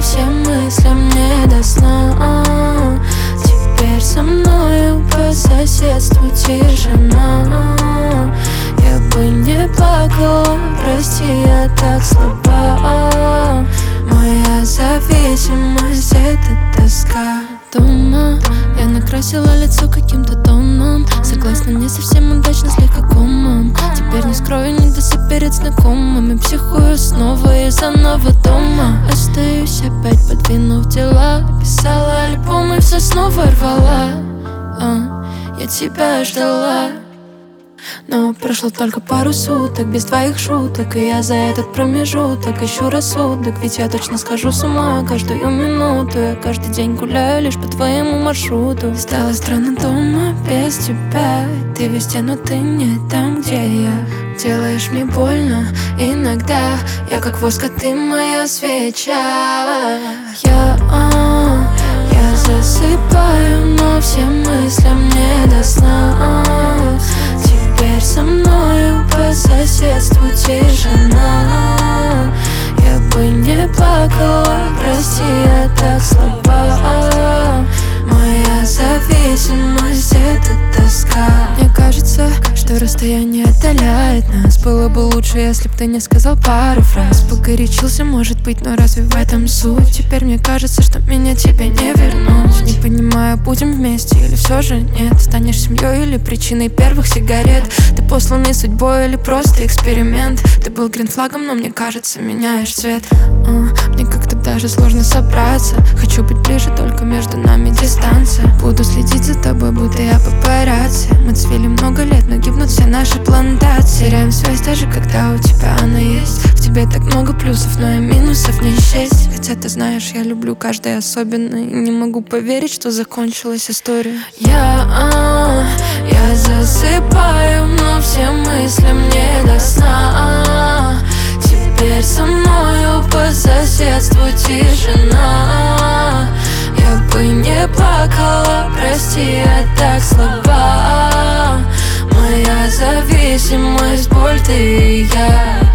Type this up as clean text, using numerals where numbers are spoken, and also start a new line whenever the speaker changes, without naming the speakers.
но всем мыслям не до сна. Теперь со мною по соседству тишина. Я бы не плакала, прости, я так слаба. Моя зависимость — это тоска. Дома я накрасила лицо каким-то тоном. Согласна, не совсем удачно, слегка комом. Теперь не скрою, не досып перед знакомыми. Психую снова из-за нового дома. Остаюсь опять, подвинув дела. Писала альбомы, все снова рвала. Я тебя ждала. Но прошло только пару суток без твоих шуток, и я за этот промежуток ищу рассудок. Ведь я точно схожу с ума каждую минуту. Я каждый день гуляю лишь по твоему маршруту. Стало странно дома без тебя. Ты везде, но ты не там, где я. Делаешь мне больно иногда. Я как воск, а ты моя свеча. Я засыпаю, но всем мыслям не до сна. Теперь со мною по соседству тишина. Я бы не плакала, прости, я так слаба. Моя зависимость — это тоска. Мне кажется, что расстояние отдаляет нас. Было бы лучше, если б ты не сказал пару фраз. Погорячился, может быть, но разве в этом суть? Теперь мне кажется, что меня тебе не вернуть. Не понимаю, будем вместе или все же нет. Станешь семьей или причиной первых сигарет. Ты посланный судьбой или просто эксперимент. Ты был гринфлагом, но мне кажется, меняешь цвет. Мне как-то даже сложно собраться. Хочу быть ближе, только между нами дистанция. Буду следить за тобой, будто я папарацци. Мы цвели много лет, но гибнут все наши плантации. Теряем связь, даже когда у тебя она есть. В тебе так много плюсов, но и минусов не счесть. Хотя ты знаешь, я люблю каждый особенно. И не могу поверить, что закончилась история. Я засыпаю, но всем мыслям не до сна. Теперь со мною по соседству тишина. Я бы не плакала, прости, я так слаба. Моя зависимость — боль, ты и я.